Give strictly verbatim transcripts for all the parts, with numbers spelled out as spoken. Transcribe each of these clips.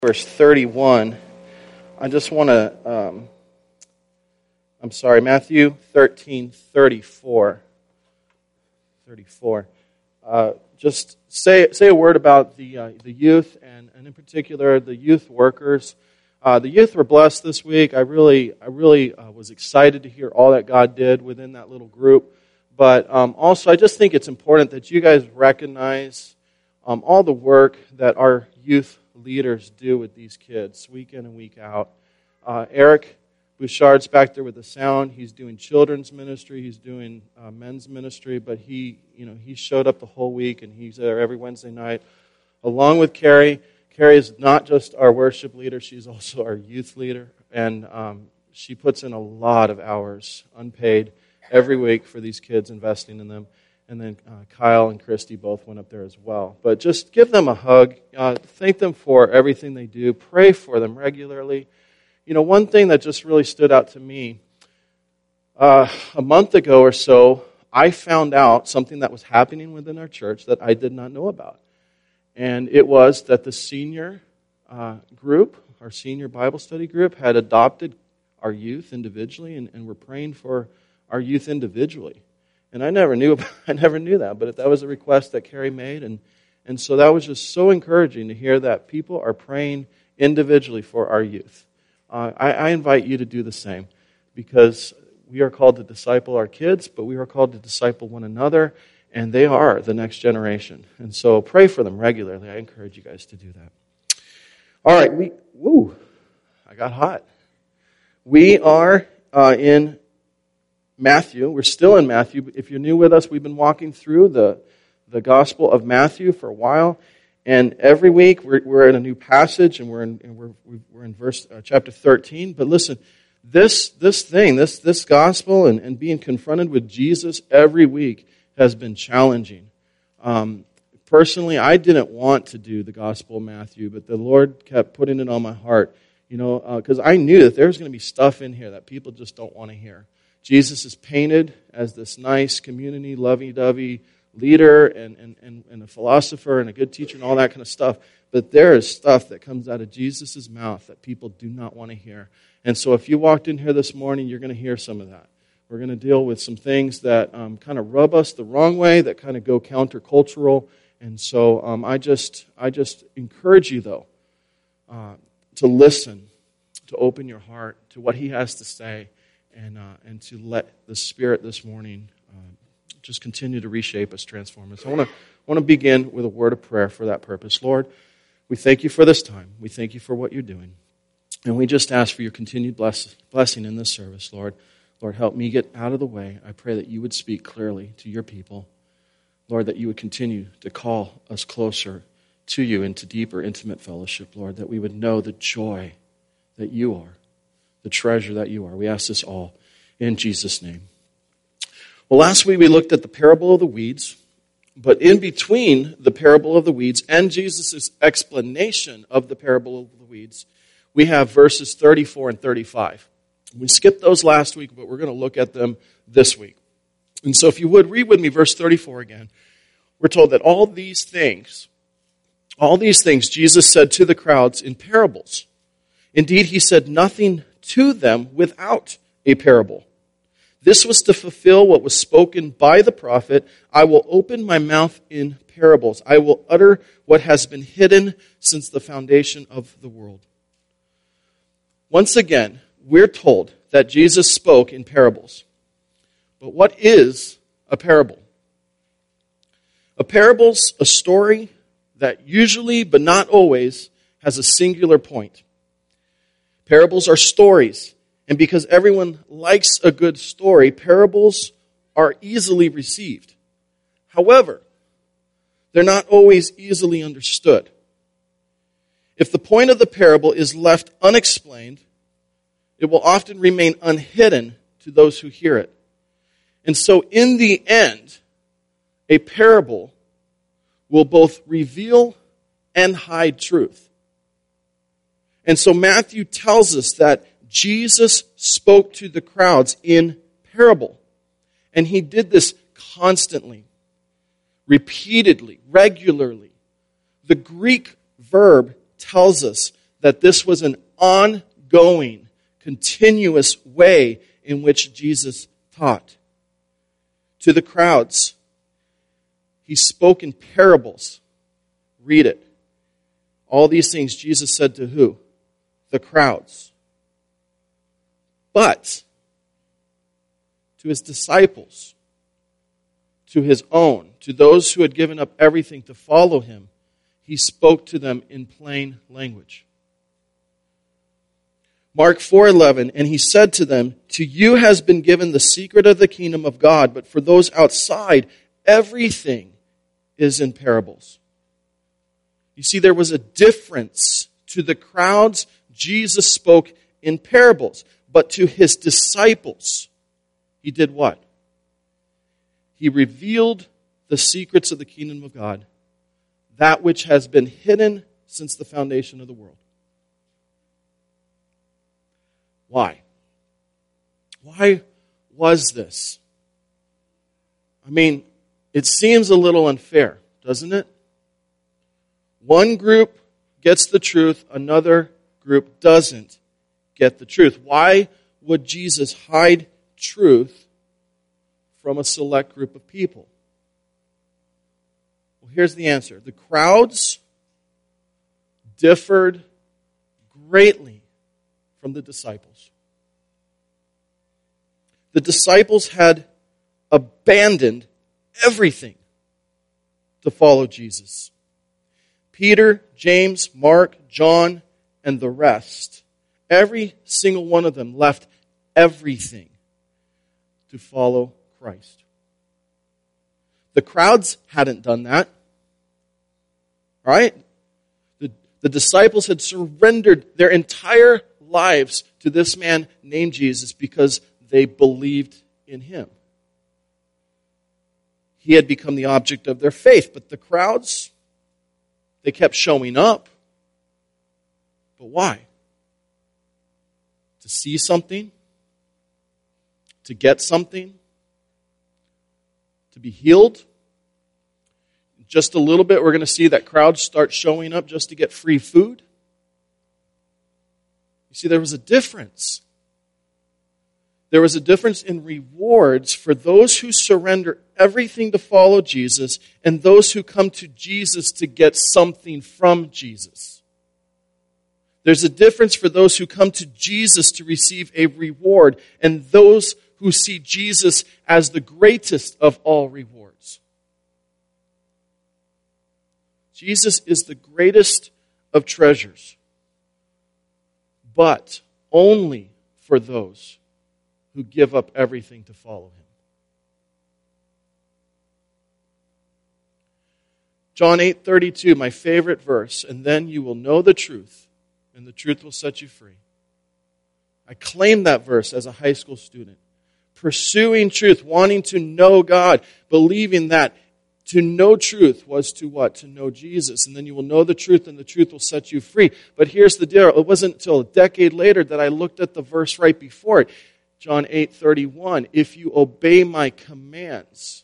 verse thirty-one. I just want to, um, I'm sorry, Matthew thirteen, thirty-four. thirty-four. Uh, just say say a word about the uh, the youth, and, and in particular the youth workers. Uh, the youth were blessed this week. I really I really uh, was excited to hear all that God did within that little group. But um, also, I just think it's important that you guys recognize um, all the work that our youth leaders do with these kids week in and week out. Uh, Eric Bouchard's back there with the sound. He's doing children's ministry. He's doing uh, men's ministry. But he, you know, he showed up the whole week, and he's there every Wednesday night, along with Carrie. Carrie is not just our worship leader; she's also our youth leader, and um, she puts in a lot of hours, unpaid, every week for these kids, investing in them. And then uh, Kyle and Christy both went up there as well. But just give them a hug. Uh, thank them for everything they do. Pray for them regularly. You know, one thing that just really stood out to me, uh, a month ago or so, I found out something that was happening within our church that I did not know about. And it was that the senior uh, group, our senior Bible study group, had adopted our youth individually, and, and were praying for our youth individually. And I never knew I never knew that, but that was a request that Carrie made, and, and so that was just so encouraging to hear that people are praying individually for our youth. Uh, I, I invite you to do the same, because we are called to disciple our kids, but we are called to disciple one another, and they are the next generation. And so pray for them regularly. I encourage you guys to do that. All right, we woo, I got hot. We are uh, in Matthew. We're still in Matthew. If you're new with us, we've been walking through the, the Gospel of Matthew for a while, and every week we're, we're in a new passage, and we're in and we're we're in verse uh, chapter thirteen. But listen, this this thing, this this Gospel, and, and being confronted with Jesus every week has been challenging. Um, personally, I didn't want to do the Gospel of Matthew, but the Lord kept putting it on my heart. You know, because uh, I knew that there's going to be stuff in here that people just don't want to hear. Jesus is painted as this nice, community, lovey-dovey leader and, and, and, and a philosopher and a good teacher and all that kind of stuff. But there is stuff that comes out of Jesus' mouth that people do not want to hear. And so if you walked in here this morning, you're going to hear some of that. We're going to deal with some things that um, kind of rub us the wrong way, that kind of go countercultural. And so um, I just I just encourage you, though, uh, to listen, to open your heart to what he has to say, and uh, and to let the Spirit this morning uh, just continue to reshape us, transform us. I want to want to begin with a word of prayer for that purpose. Lord, we thank you for this time. We thank you for what you're doing. And we just ask for your continued bless, blessing in this service, Lord. Lord, help me get out of the way. I pray that you would speak clearly to your people. Lord, that you would continue to call us closer to you into deeper, intimate fellowship, Lord, that we would know the joy that you are, the treasure that you are. We ask this all in Jesus' name. Well, last week we looked at the parable of the weeds, but in between the parable of the weeds and Jesus' explanation of the parable of the weeds, we have verses thirty-four and thirty-five. We skipped those last week, but we're going to look at them this week. And so if you would, read with me verse thirty-four again. We're told that all these things, all these things Jesus said to the crowds in parables. Indeed, he said nothing to them without a parable. This was to fulfill what was spoken by the prophet, I will open my mouth in parables. I will utter what has been hidden since the foundation of the world. Once again, we're told that Jesus spoke in parables. But what is a parable? A parable's a story that usually, but not always, has a singular point. Parables are stories, and because everyone likes a good story, parables are easily received. However, they're not always easily understood. If the point of the parable is left unexplained, it will often remain unhidden to those who hear it. And so in the end, a parable will both reveal and hide truth. And so Matthew tells us that Jesus spoke to the crowds in parable. And he did this constantly, repeatedly, regularly. The Greek verb tells us that this was an ongoing, continuous way in which Jesus taught. To the crowds, he spoke in parables. Read it. All these things Jesus said to who? The crowds. But to his disciples, to his own, to those who had given up everything to follow him, he spoke to them in plain language. Mark four eleven, and he said to them, to you has been given the secret of the kingdom of God, but for those outside, everything is in parables. You see, there was a difference. To the crowds, Jesus spoke in parables, but to his disciples, he did what? He revealed the secrets of the kingdom of God, that which has been hidden since the foundation of the world. Why? Why was this? I mean, it seems a little unfair, doesn't it? One group gets the truth, another group doesn't get the truth. Why would Jesus hide truth from a select group of people? Well, here's the answer. The crowds differed greatly from the disciples. The disciples had abandoned everything to follow Jesus. Peter, James, Mark, John, and the rest, every single one of them left everything to follow Christ. The crowds hadn't done that. Right? The, the disciples had surrendered their entire lives to this man named Jesus because they believed in him. He had become the object of their faith. But the crowds, they kept showing up. But why? To see something? To get something? To be healed? Just a little bit, we're going to see that crowds start showing up just to get free food. You see, there was a difference. There was a difference in rewards for those who surrender everything to follow Jesus and those who come to Jesus to get something from Jesus. There's a difference for those who come to Jesus to receive a reward and those who see Jesus as the greatest of all rewards. Jesus is the greatest of treasures, but only for those who give up everything to follow him. John eight thirty-two, my favorite verse, and then you will know the truth, and the truth will set you free. I claimed that verse as a high school student. Pursuing truth, wanting to know God, believing that to know truth was to what? To know Jesus. And then you will know the truth, and the truth will set you free. But here's the deal. It wasn't until a decade later that I looked at the verse right before it. John eight thirty-one, if you obey my commands,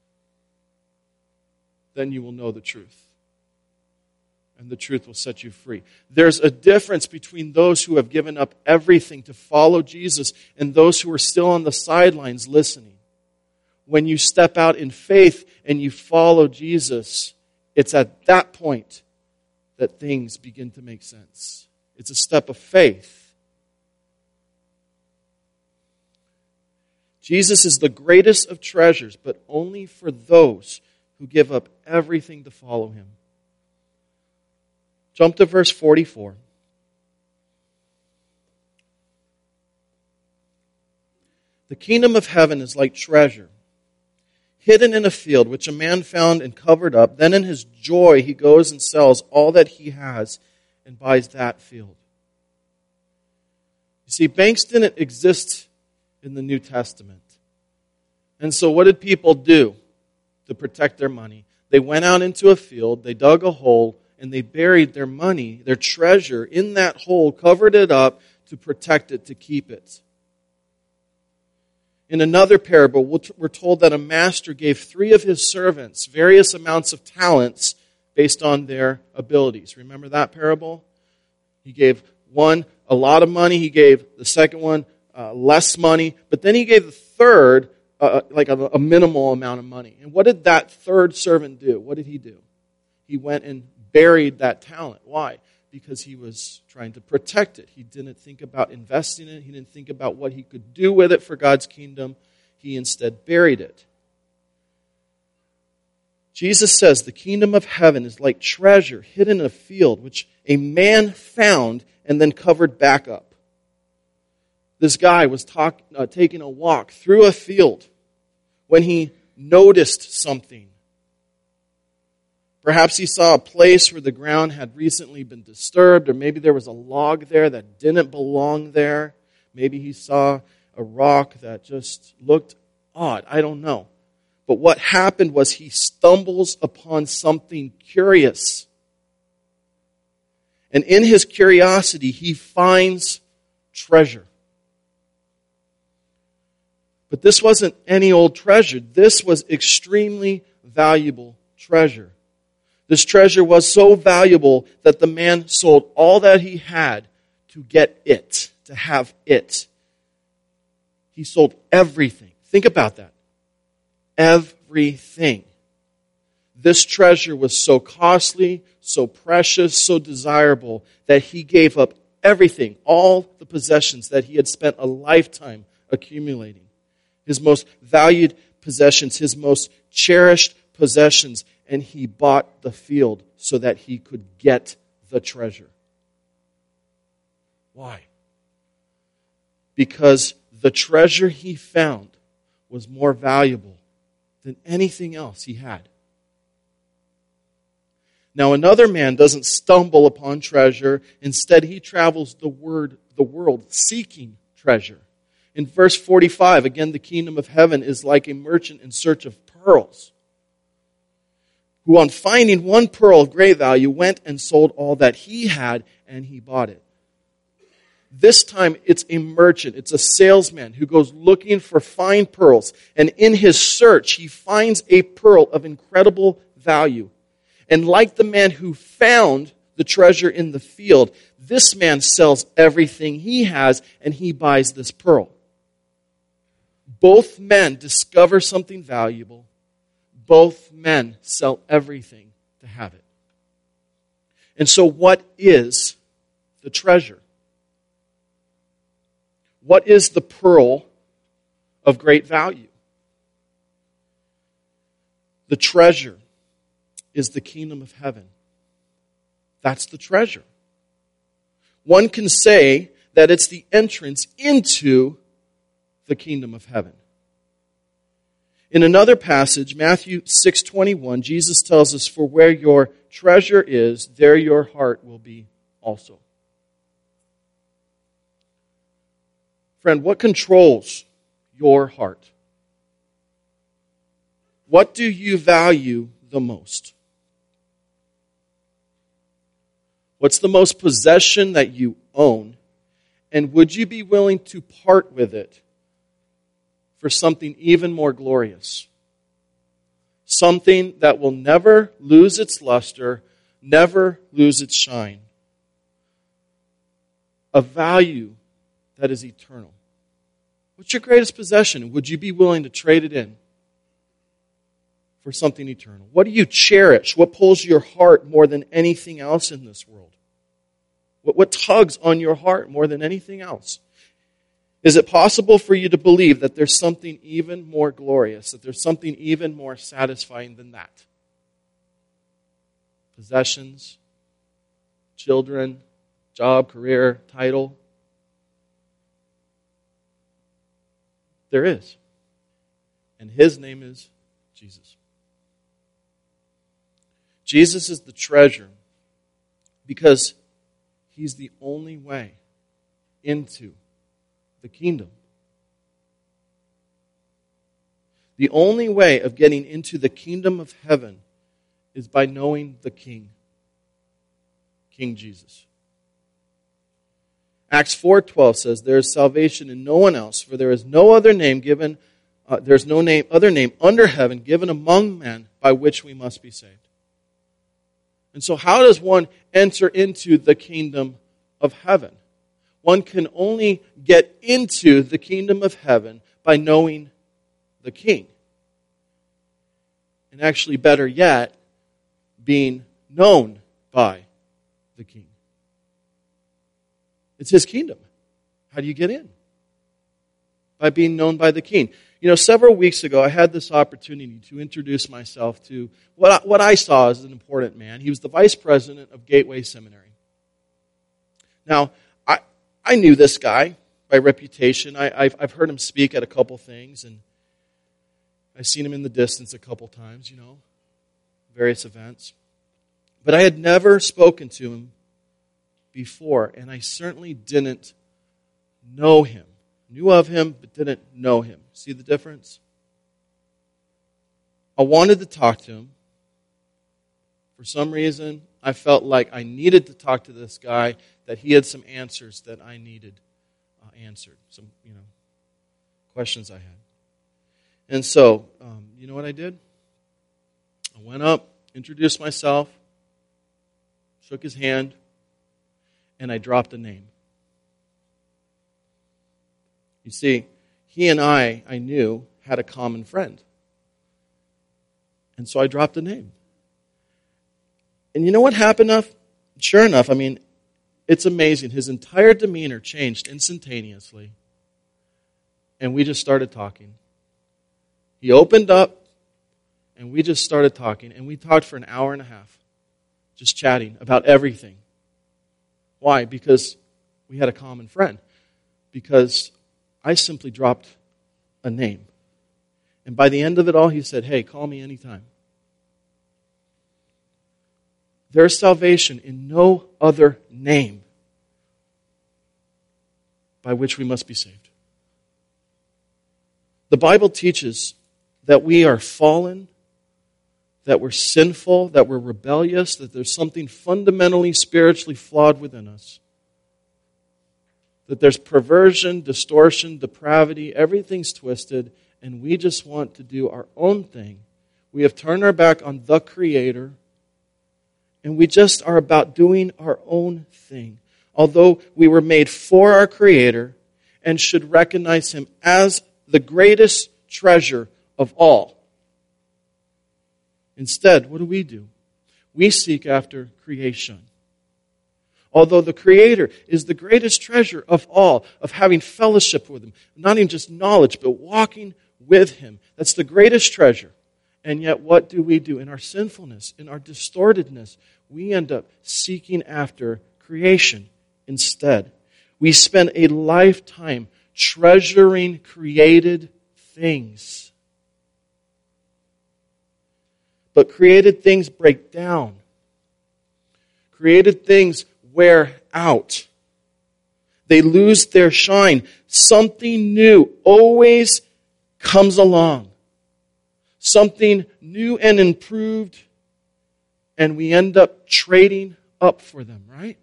then you will know the truth. And the truth will set you free. There's a difference between those who have given up everything to follow Jesus and those who are still on the sidelines listening. When you step out in faith and you follow Jesus, it's at that point that things begin to make sense. It's a step of faith. Jesus is the greatest of treasures, but only for those who give up everything to follow him. Jump to verse forty-four. The kingdom of heaven is like treasure, hidden in a field, which a man found and covered up. Then in his joy he goes and sells all that he has and buys that field. You see, banks didn't exist in the New Testament. And so what did people do to protect their money? They went out into a field, they dug a hole, and they buried their money, their treasure, in that hole, covered it up to protect it, to keep it. In another parable, we're told that a master gave three of his servants various amounts of talents based on their abilities. Remember that parable? He gave one a lot of money. He gave the second one uh, less money. But then he gave the third uh, like a, a minimal amount of money. And what did that third servant do? What did he do? He went and buried that talent. Why? Because he was trying to protect it. He didn't think about investing in it. He didn't think about what he could do with it for God's kingdom. He instead buried it. Jesus says the kingdom of heaven is like treasure hidden in a field, which a man found and then covered back up. This guy was talk, uh, taking a walk through a field when he noticed something. Perhaps he saw a place where the ground had recently been disturbed, or maybe there was a log there that didn't belong there. Maybe he saw a rock that just looked odd. I don't know. But what happened was he stumbles upon something curious. And in his curiosity, he finds treasure. But this wasn't any old treasure. This was extremely valuable treasure. This treasure was so valuable that the man sold all that he had to get it, to have it. He sold everything. Think about that. Everything. This treasure was so costly, so precious, so desirable that he gave up everything, all the possessions that he had spent a lifetime accumulating. His most valued possessions, his most cherished possessions, and he bought the field so that he could get the treasure. Why? Because the treasure he found was more valuable than anything else he had. Now another man doesn't stumble upon treasure. Instead, he travels the word, the world seeking treasure. In verse forty-five, again, the kingdom of heaven is like a merchant in search of pearls, who on finding one pearl of great value went and sold all that he had, and he bought it. This time it's a merchant, it's a salesman who goes looking for fine pearls, and in his search he finds a pearl of incredible value. And like the man who found the treasure in the field, this man sells everything he has and he buys this pearl. Both men discover something valuable. Both men sell everything to have it. And so what is the treasure? What is the pearl of great value? The treasure is the kingdom of heaven. That's the treasure. One can say that it's the entrance into the kingdom of heaven. In another passage, Matthew six twenty-one, Jesus tells us, "For where your treasure is, there your heart will be also." Friend, what controls your heart? What do you value the most? What's the most possession that you own? And would you be willing to part with it for something even more glorious? Something that will never lose its luster, never lose its shine. A value that is eternal. What's your greatest possession? Would you be willing to trade it in for something eternal? What do you cherish? What pulls your heart more than anything else in this world? What, what tugs on your heart more than anything else? Is it possible for you to believe that there's something even more glorious, that there's something even more satisfying than that? Possessions, children, job, career, title. There is. And his name is Jesus. Jesus is the treasure because he's the only way into the kingdom. The only way of getting into the kingdom of heaven is by knowing the King, King Jesus. Acts four twelve says, "There is salvation in no one else, for there is no other name given, uh, there's no name, other name under heaven given among men by which we must be saved." And so how does one enter into the kingdom of heaven. One can only get into the kingdom of heaven by knowing the King. And actually, better yet, being known by the King. It's His kingdom. How do you get in? By being known by the King. You know, several weeks ago, I had this opportunity to introduce myself to what I, what I saw as an important man. He was the vice president of Gateway Seminary. Now, I I knew this guy by reputation. I, I've, I've heard him speak at a couple things, and I've seen him in the distance a couple times, you know, various events. But I had never spoken to him before, and I certainly didn't know him. Knew of him, but didn't know him. See the difference? I wanted to talk to him. For some reason, I felt like I needed to talk to this guy, that he had some answers that I needed uh, answered. Some, you know, questions I had. And so, um, you know what I did? I went up, introduced myself, shook his hand, and I dropped a name. You see, he and I, I knew, had a common friend. And so I dropped a name. And you know what happened enough? Sure enough, I mean, it's amazing. His entire demeanor changed instantaneously. And we just started talking. He opened up, and we just started talking. And we talked for an hour and a half, just chatting about everything. Why? Because we had a common friend. Because I simply dropped a name. And by the end of it all, he said, hey, call me anytime. There is salvation in no other name by which we must be saved. The Bible teaches that we are fallen, that we're sinful, that we're rebellious, that there's something fundamentally spiritually flawed within us. That there's perversion, distortion, depravity, everything's twisted, and we just want to do our own thing. We have turned our back on the Creator, and we just are about doing our own thing. Although we were made for our Creator and should recognize Him as the greatest treasure of all. Instead, what do we do? We seek after creation. Although the Creator is the greatest treasure of all, of having fellowship with Him, not even just knowledge, but walking with Him. That's the greatest treasure. And yet, what do we do? In our sinfulness, in our distortedness, we end up seeking after creation instead. We spend a lifetime treasuring created things. But created things break down. Created things wear out. They lose their shine. Something new always comes along. Something new and improved, and we end up trading up for them, right?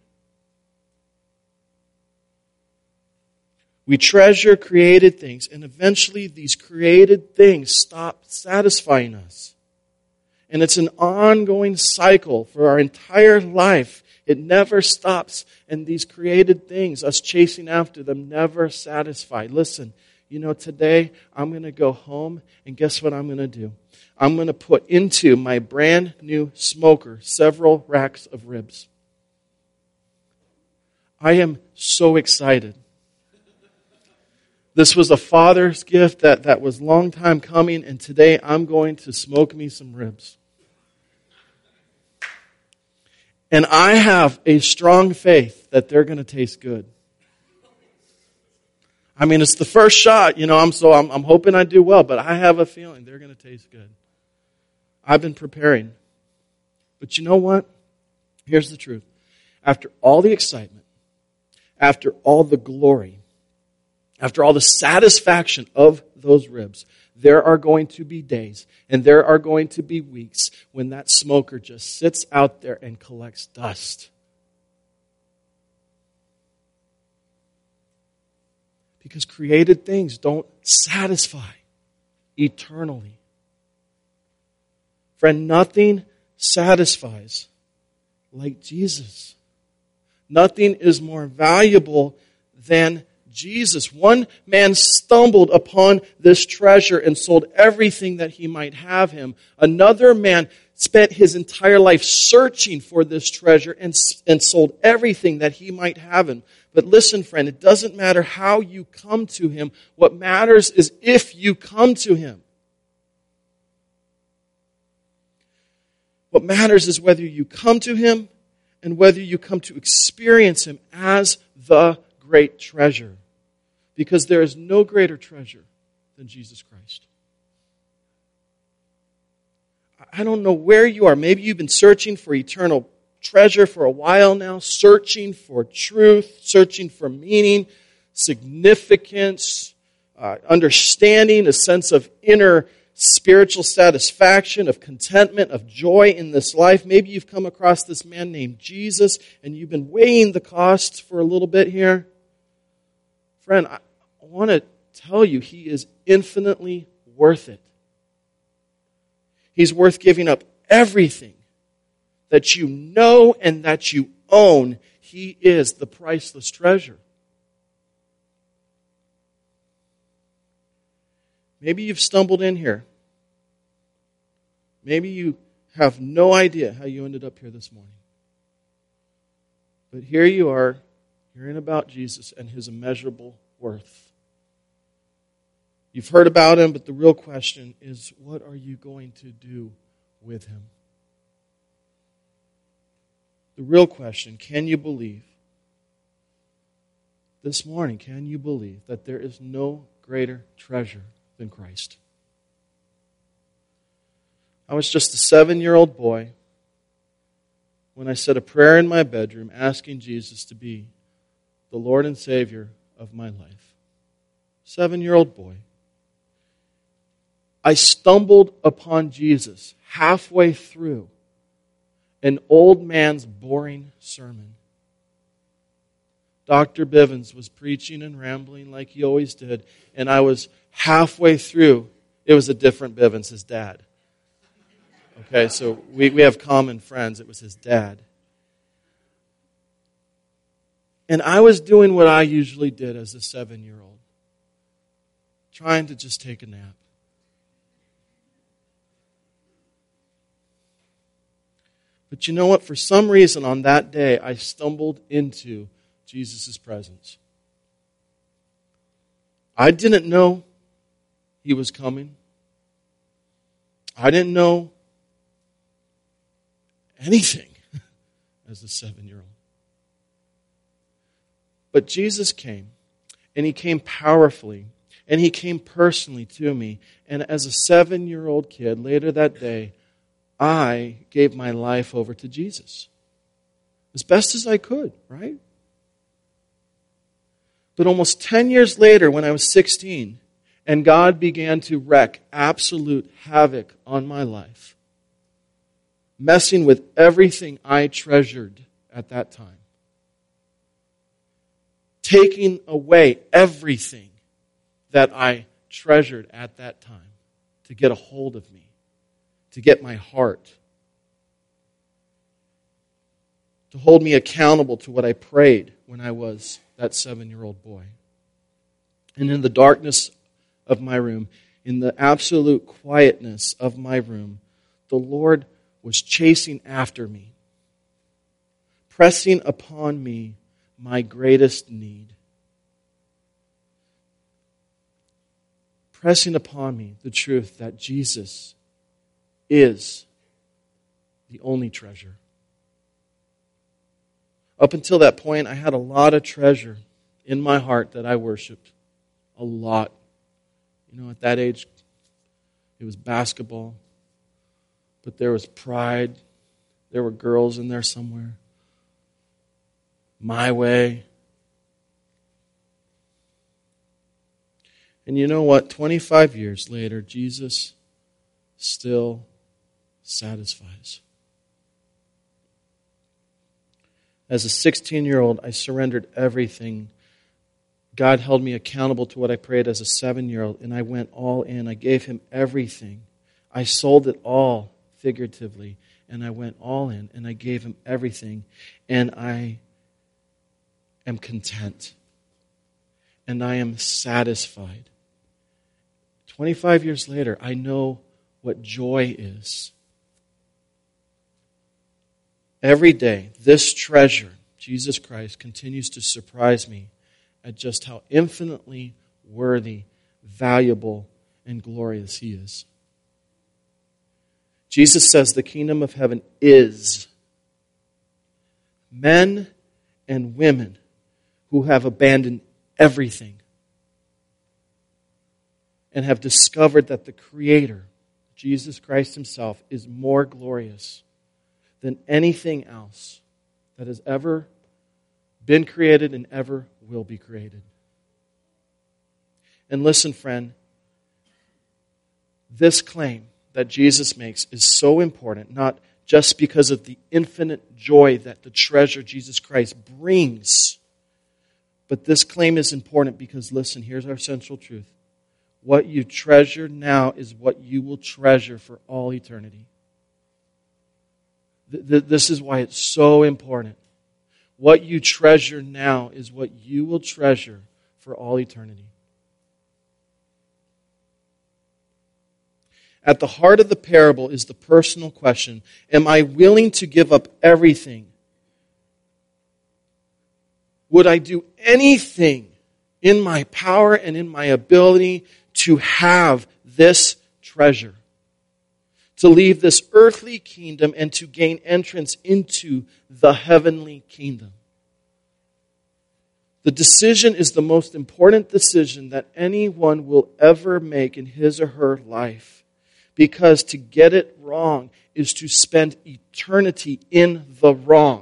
We treasure created things, and eventually these created things stop satisfying us. And it's an ongoing cycle for our entire life. It never stops, and these created things, us chasing after them, never satisfy. Listen, you know, today I'm going to go home, and guess what I'm going to do? I'm going to put into my brand new smoker several racks of ribs. I am so excited. This was a father's gift that, that was a long time coming, and today I'm going to smoke me some ribs. And I have a strong faith that they're going to taste good. I mean, it's the first shot, you know, I'm so I'm, I'm hoping I do well, but I have a feeling they're going to taste good. I've been preparing. But you know what? Here's the truth. After all the excitement, after all the glory, after all the satisfaction of those ribs, there are going to be days and there are going to be weeks when that smoker just sits out there and collects dust. Because created things don't satisfy eternally. Friend, nothing satisfies like Jesus. Nothing is more valuable than Jesus. One man stumbled upon this treasure and sold everything that he might have him. Another man spent his entire life searching for this treasure and, and sold everything that he might have him. But listen, friend, it doesn't matter how you come to him. What matters is if you come to him. What matters is whether you come to him and whether you come to experience him as the great treasure. Because there is no greater treasure than Jesus Christ. I don't know where you are. Maybe you've been searching for eternal treasure for a while now, searching for truth, searching for meaning, significance, uh, understanding, a sense of inner spiritual satisfaction, of contentment, of joy in this life. Maybe you've come across this man named Jesus and you've been weighing the costs for a little bit here. Friend, I want to tell you, he is infinitely worth it. He's worth giving up everything that you know and that you own. He is the priceless treasure. Maybe you've stumbled in here. Maybe you have no idea how you ended up here this morning. But here you are, hearing about Jesus and his immeasurable worth. You've heard about him, but the real question is, what are you going to do with him? The real question, can you believe? This morning, can you believe that there is no greater treasure than Christ? I was just a seven-year-old boy when I said a prayer in my bedroom asking Jesus to be the Lord and Savior of my life. Seven-year-old boy. I stumbled upon Jesus halfway through an old man's boring sermon. Doctor Bivens was preaching and rambling like he always did, and I was halfway through. It was a different Bivens, his dad. Okay, so we, we have common friends. It was his dad. And I was doing what I usually did as a seven-year-old, trying to just take a nap. But you know what? For some reason on that day, I stumbled into Jesus' presence. I didn't know he was coming. I didn't know anything as a seven-year-old. But Jesus came, and he came powerfully, and he came personally to me. And as a seven-year-old kid, later that day, I gave my life over to Jesus. As best as I could, right? But almost ten years later, when I was sixteen, and God began to wreak absolute havoc on my life, messing with everything I treasured at that time, taking away everything that I treasured at that time to get a hold of me, to get my heart, to hold me accountable to what I prayed when I was that seven-year-old boy. And in the darkness of my room, in the absolute quietness of my room, the Lord was chasing after me, pressing upon me my greatest need, pressing upon me the truth that Jesus is the only treasure. Up until that point, I had a lot of treasure in my heart that I worshiped. A lot. You know, at that age, it was basketball. But there was pride. There were girls in there somewhere. My way. And you know what? twenty-five years later, Jesus still satisfies. As a sixteen-year-old, I surrendered everything. God held me accountable to what I prayed as a seven-year-old, and I went all in. I gave him everything. I sold it all, figuratively, and I went all in, and I gave him everything. And I am content. And I am satisfied. twenty-five years later, I know what joy is. Every day, this treasure, Jesus Christ, continues to surprise me at just how infinitely worthy, valuable, and glorious He is. Jesus says the kingdom of heaven is men and women who have abandoned everything and have discovered that the Creator, Jesus Christ Himself, is more glorious than anything else that has ever been created and ever will be created. And listen, friend, this claim that Jesus makes is so important, not just because of the infinite joy that the treasure Jesus Christ brings, but this claim is important because, listen, here's our central truth. What you treasure now is what you will treasure for all eternity. This is why it's so important. What you treasure now is what you will treasure for all eternity. At the heart of the parable is the personal question, am I willing to give up everything? Would I do anything in my power and in my ability to have this treasure? To leave this earthly kingdom and to gain entrance into the heavenly kingdom. The decision is the most important decision that anyone will ever make in his or her life. Because to get it wrong is to spend eternity in the wrong.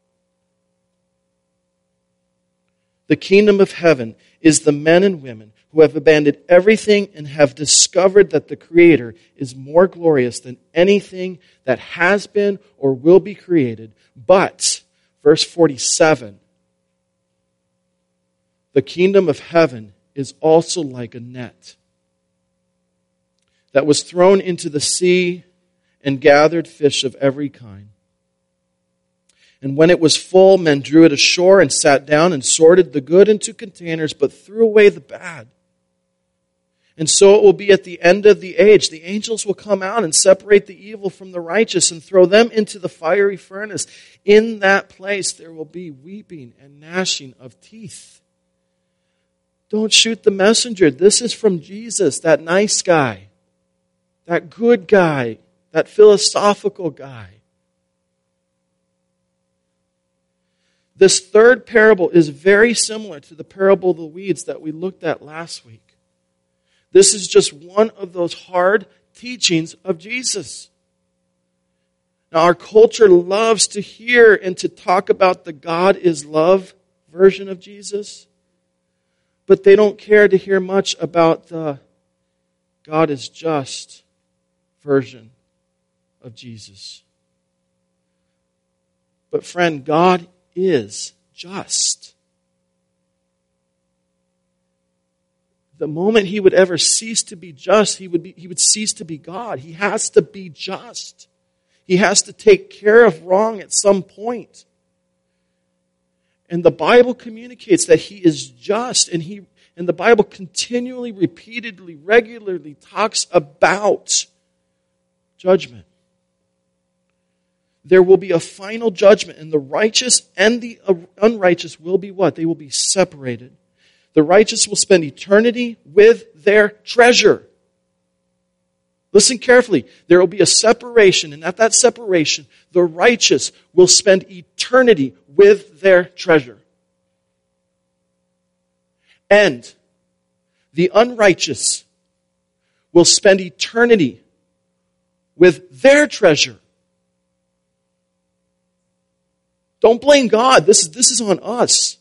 The kingdom of heaven is the men and women who have abandoned everything and have discovered that the Creator is more glorious than anything that has been or will be created. But, verse forty-seven, the kingdom of heaven is also like a net that was thrown into the sea and gathered fish of every kind. And when it was full, men drew it ashore and sat down and sorted the good into containers, but threw away the bad. And so it will be at the end of the age. The angels will come out and separate the evil from the righteous and throw them into the fiery furnace. In that place there will be weeping and gnashing of teeth. Don't shoot the messenger. This is from Jesus, that nice guy. That good guy, that philosophical guy. This third parable is very similar to the parable of the weeds that we looked at last week. This is just one of those hard teachings of Jesus. Now, our culture loves to hear and to talk about the God is love version of Jesus, but they don't care to hear much about the God is just version of Jesus. But friend, God is just. The moment He would ever cease to be just, He would be, He would cease to be God. He has to be just. He has to take care of wrong at some point. And the Bible communicates that He is just, and He and the Bible continually, repeatedly, regularly talks about judgment. There will be a final judgment, and the righteous and the unrighteous will be what? They will be separated. The righteous will spend eternity with their treasure. Listen carefully. There will be a separation, and at that separation, the righteous will spend eternity with their treasure. And the unrighteous will spend eternity with their treasure. Don't blame God. This is, this is on us.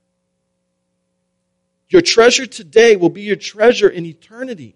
Your treasure today will be your treasure in eternity.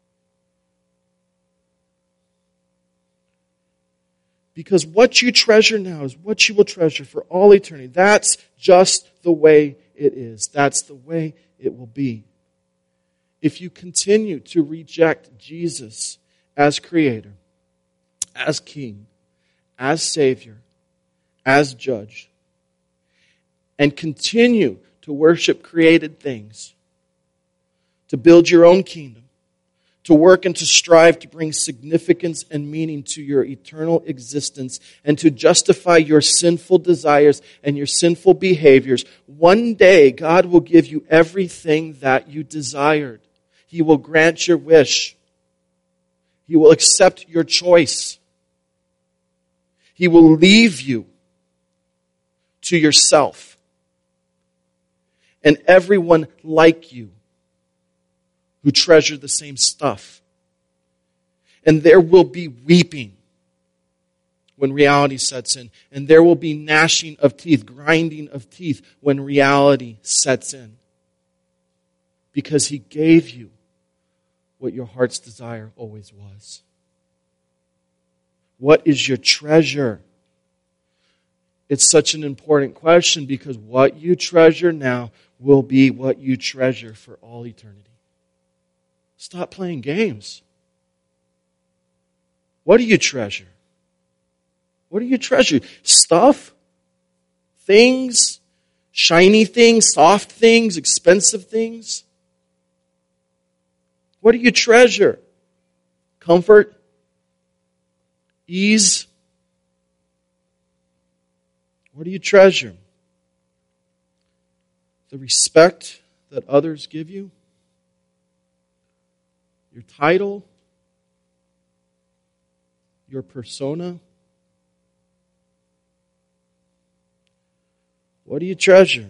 Because what you treasure now is what you will treasure for all eternity. That's just the way it is. That's the way it will be. If you continue to reject Jesus as Creator, as King, as Savior, as Judge, and continue to worship created things, to build your own kingdom, to work and to strive to bring significance and meaning to your eternal existence, and to justify your sinful desires and your sinful behaviors, one day God will give you everything that you desired. He will grant your wish. He will accept your choice. He will leave you to yourself and everyone like you who treasure the same stuff. And there will be weeping when reality sets in. And there will be gnashing of teeth, grinding of teeth when reality sets in. Because He gave you what your heart's desire always was. What is your treasure? It's such an important question because what you treasure now will be what you treasure for all eternity. Stop playing games. What do you treasure? What do you treasure? Stuff? Things? Shiny things? Soft things? Expensive things? What do you treasure? Comfort? Ease? What do you treasure? The respect that others give you? Your title? Your persona? What do you treasure?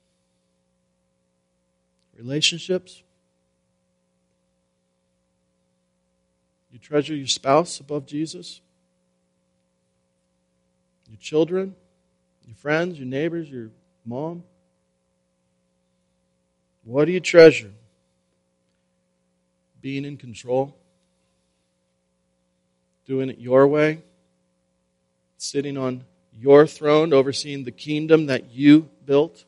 Relationships? You treasure your spouse above Jesus? Your children? Your friends? Your neighbors? Your mom? What do you treasure? Being in control? Doing it your way? Sitting on your throne, overseeing the kingdom that you built?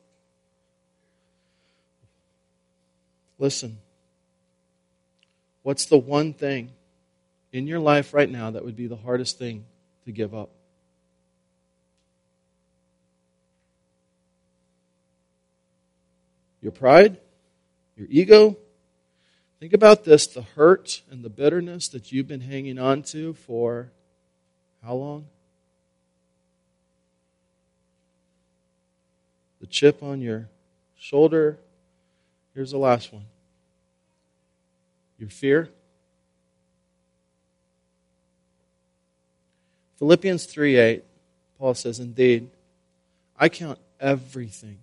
Listen, what's the one thing in your life right now that would be the hardest thing to give up? Your pride? Your ego? Think about this, the hurt and the bitterness that you've been hanging on to for how long? The chip on your shoulder. Here's the last one. Your fear. Philippians three eight, Paul says, "Indeed, I count everything."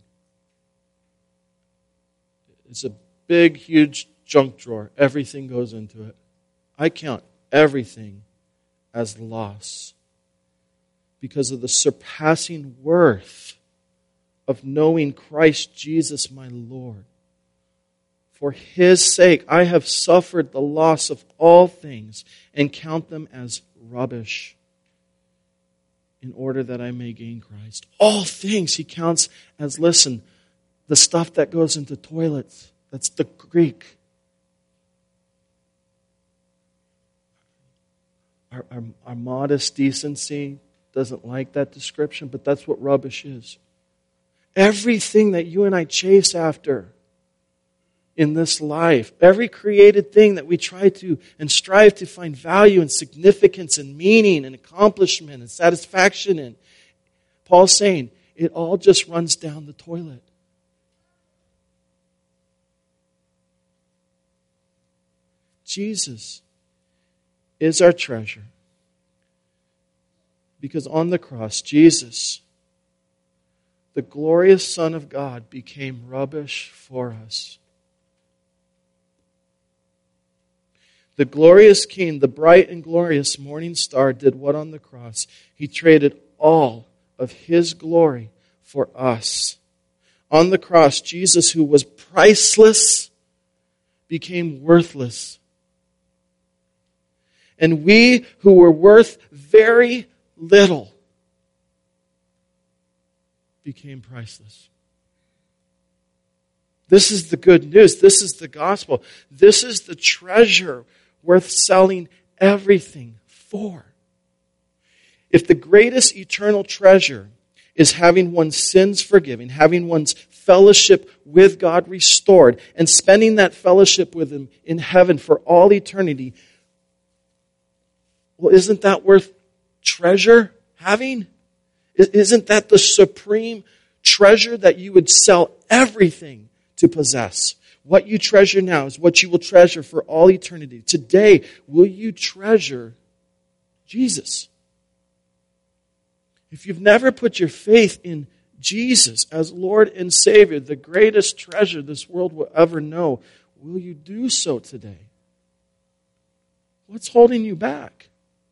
It's a big, huge junk drawer. Everything goes into it. I count everything as loss because of the surpassing worth of knowing Christ Jesus my Lord. For His sake, I have suffered the loss of all things and count them as rubbish in order that I may gain Christ. All things He counts as, listen, the stuff that goes into toilets. That's the Greek. Our, our, our modest decency doesn't like that description, but that's what rubbish is. Everything that you and I chase after in this life, every created thing that we try to and strive to find value and significance and meaning and accomplishment and satisfaction in, Paul's saying, it all just runs down the toilet. Jesus is our treasure. Because on the cross, Jesus, the glorious Son of God, became rubbish for us. The glorious King, the bright and glorious morning star, did what on the cross? He traded all of His glory for us. On the cross, Jesus, who was priceless, became worthless. And we who were worth very little became priceless. This is the good news. This is the gospel. This is the treasure worth selling everything for. If the greatest eternal treasure is having one's sins forgiven, having one's fellowship with God restored, and spending that fellowship with Him in heaven for all eternity. Well, isn't that worth treasure having? Isn't that the supreme treasure that you would sell everything to possess? What you treasure now is what you will treasure for all eternity. Today, will you treasure Jesus? If you've never put your faith in Jesus as Lord and Savior, the greatest treasure this world will ever know, will you do so today? What's holding you back?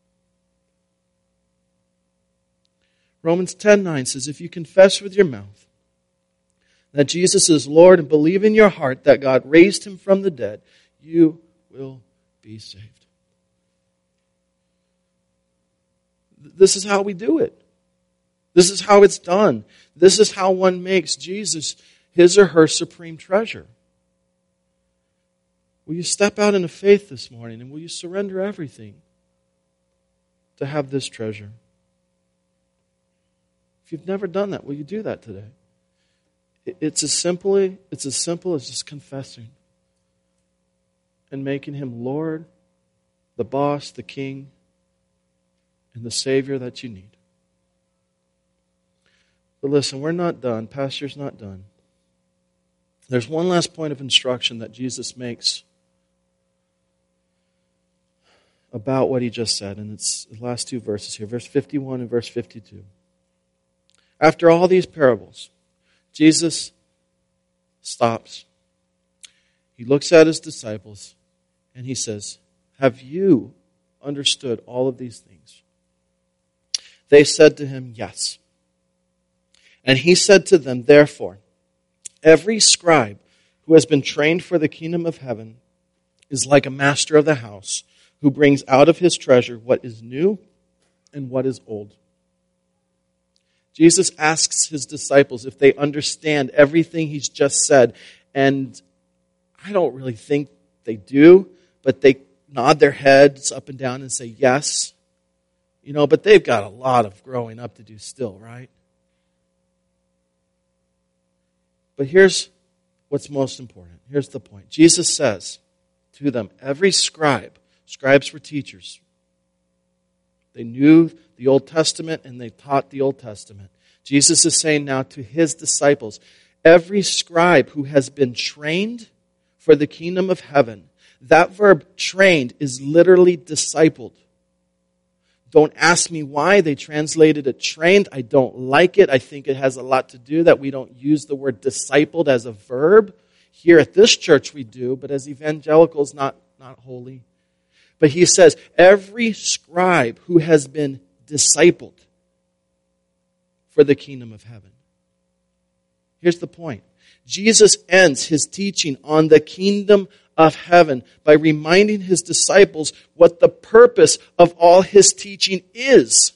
Romans ten nine says, if you confess with your mouth that Jesus is Lord and believe in your heart that God raised Him from the dead, you will be saved. This is how we do it. This is how it's done. This is how one makes Jesus his or her supreme treasure. Will you step out into faith this morning and will you surrender everything to have this treasure? If you've never done that, will you do that today? It's as simply, it's as simple as just confessing and making Him Lord, the boss, the King, and the Savior that you need. But listen, we're not done. Pastor's not done. There's one last point of instruction that Jesus makes about what He just said, and it's the last two verses here, verse fifty-one and verse fifty-two. After all these parables, Jesus stops. He looks at His disciples, and He says, have you understood all of these things? They said to Him, yes. And He said to them, therefore, every scribe who has been trained for the kingdom of heaven is like a master of the house who brings out of his treasure what is new and what is old. Jesus asks His disciples if they understand everything He's just said, and I don't really think they do, but they nod their heads up and down and say yes. You know, but they've got a lot of growing up to do still, right? But here's what's most important. Here's the point. Jesus says to them, every scribe, scribes were teachers. They knew the Old Testament and they taught the Old Testament. Jesus is saying now to His disciples, every scribe who has been trained for the kingdom of heaven, that verb trained is literally discipled. Don't ask me why they translated it trained. I don't like it. I think it has a lot to do that we don't use the word discipled as a verb. Here at this church we do, but as evangelicals, not, not wholly. But He says, every scribe who has been discipled for the kingdom of heaven. Here's the point. Jesus ends His teaching on the kingdom of heaven by reminding His disciples what the purpose of all His teaching is.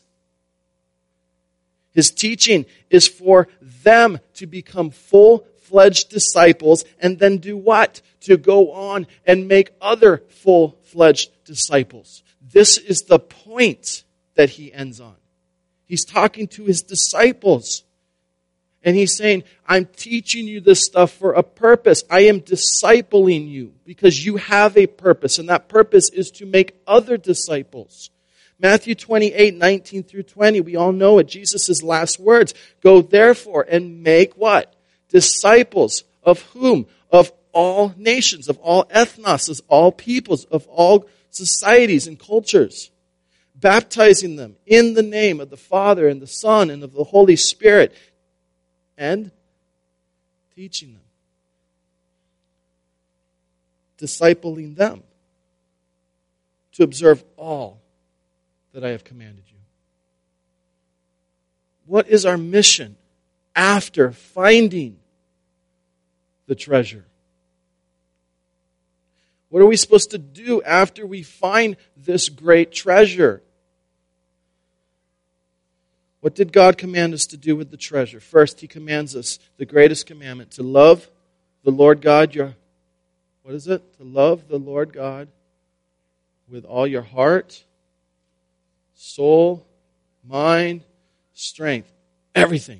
His teaching is for them to become full-fledged disciples and then do what? To go on and make other full-fledged disciples. This is the point that He ends on. He's talking to His disciples. And He's saying, I'm teaching you this stuff for a purpose. I am discipling you because you have a purpose. And that purpose is to make other disciples. Matthew twenty-eight, nineteen through twenty, we all know it. Jesus' last words. Go therefore and make what? Disciples of whom? Of all nations, of all ethnos, of all peoples, of all societies and cultures. Baptizing them in the name of the Father and the Son and of the Holy Spirit. And teaching them. Discipling them to observe all that I have commanded you. What is our mission after finding the treasure? What are we supposed to do after we find this great treasure? What did God command us to do with the treasure? First, He commands us the greatest commandment, to love the Lord God, your, what is it? To love the Lord God with all your heart, soul, mind, strength. everything.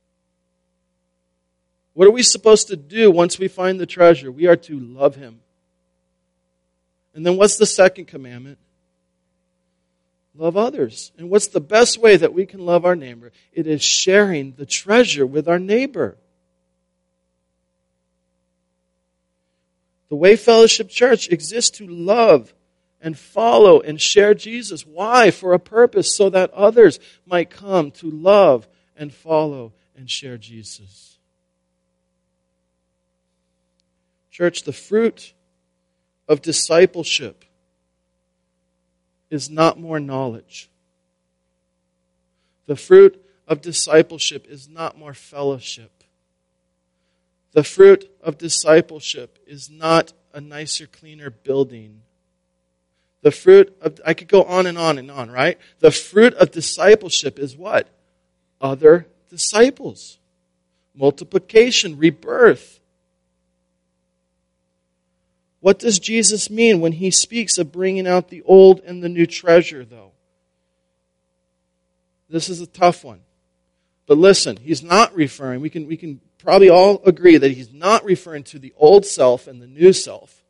What are we supposed to do once we find the treasure? We are to love him. And then what's the second commandment? Love others. And what's the best way that we can love our neighbor? It is sharing the treasure with our neighbor. The Way Fellowship Church exists to love and follow and share Jesus. Why? For a purpose, so that others might come to love and follow and share Jesus. Church, the fruit of discipleship is not more knowledge. The fruit of discipleship is not more fellowship. The fruit of discipleship is not a nicer, cleaner building. The fruit of, I could go on and on and on, right? The fruit of discipleship is what? Other disciples. Multiplication, rebirth. What does Jesus mean when he speaks of bringing out the old and the new treasure, though? This is a tough one. But listen, he's not referring, we can, we can probably all agree that he's not referring to the old self and the new self.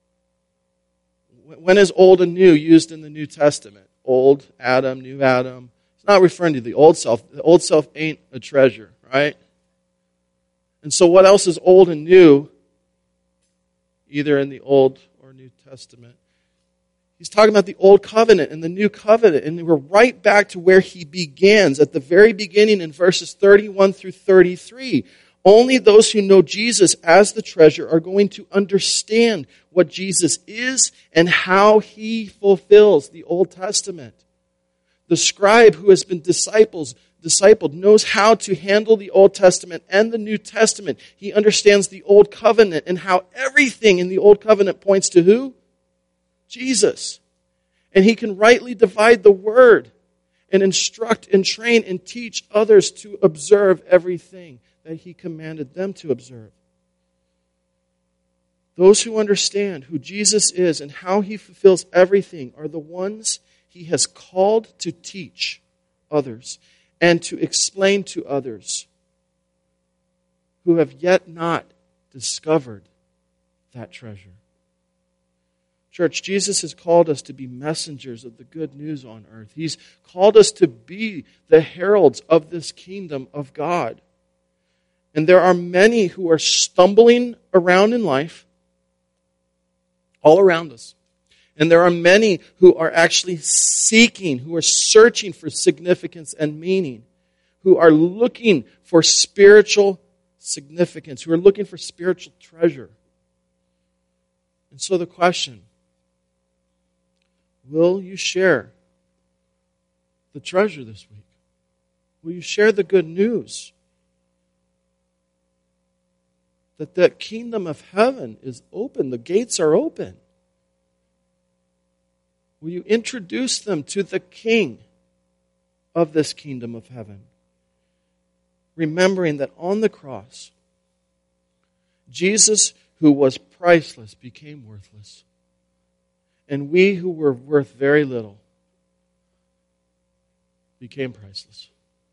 When is old and new used in the New Testament? Old Adam, new Adam. It's not referring to the old self. The old self ain't a treasure, right? And so what else is old and new, either in the Old or New Testament? He's talking about the Old Covenant and the New Covenant. And we're right back to where he begins, at the very beginning in verses thirty-one through thirty-three. Only those who know Jesus as the treasure are going to understand what Jesus is and how he fulfills the Old Testament. The scribe who has been disciples, discipled knows how to handle the Old Testament and the New Testament. He understands the Old Covenant and how everything in the Old Covenant points to who? Jesus. And he can rightly divide the word and instruct and train and teach others to observe everything that he commanded them to observe. Those who understand who Jesus is and how he fulfills everything are the ones he has called to teach others and to explain to others who have yet not discovered that treasure. Church, Jesus has called us to be messengers of the good news on earth. He's called us to be the heralds of this kingdom of God. And there are many who are stumbling around in life, all around us. And there are many who are actually seeking, who are searching for significance and meaning, who are looking for spiritual significance, who are looking for spiritual treasure. And so the question, will you share the treasure this week? Will you share the good news? That the kingdom of heaven is open. The gates are open. Will you introduce them to the King of this kingdom of heaven? Remembering that on the cross, Jesus, who was priceless, became worthless. And we who were worth very little became priceless.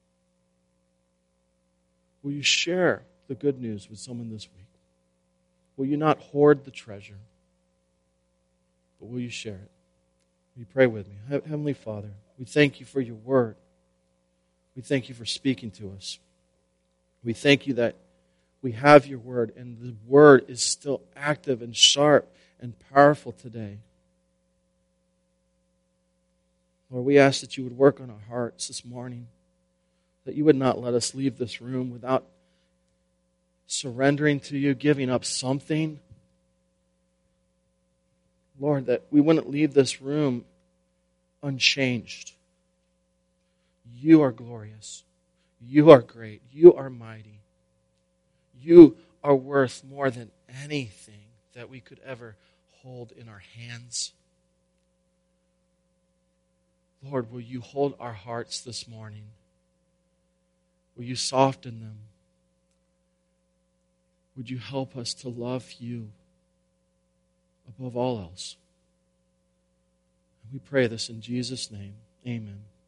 Will you share the good news with someone this week? Will you not hoard the treasure, but will you share it? Will you pray with me? Heavenly Father, we thank you for your word. We thank you for speaking to us. We thank you that we have your word, and the word is still active and sharp and powerful today. Lord, we ask that you would work on our hearts this morning, that you would not let us leave this room without surrendering to you, giving up something. Lord, that we wouldn't leave this room unchanged. You are glorious. You are great. You are mighty. You are worth more than anything that we could ever hold in our hands. Lord, will you hold our hearts this morning? Will you soften them? Would you help us to love you above all else? We pray this in Jesus' name. Amen.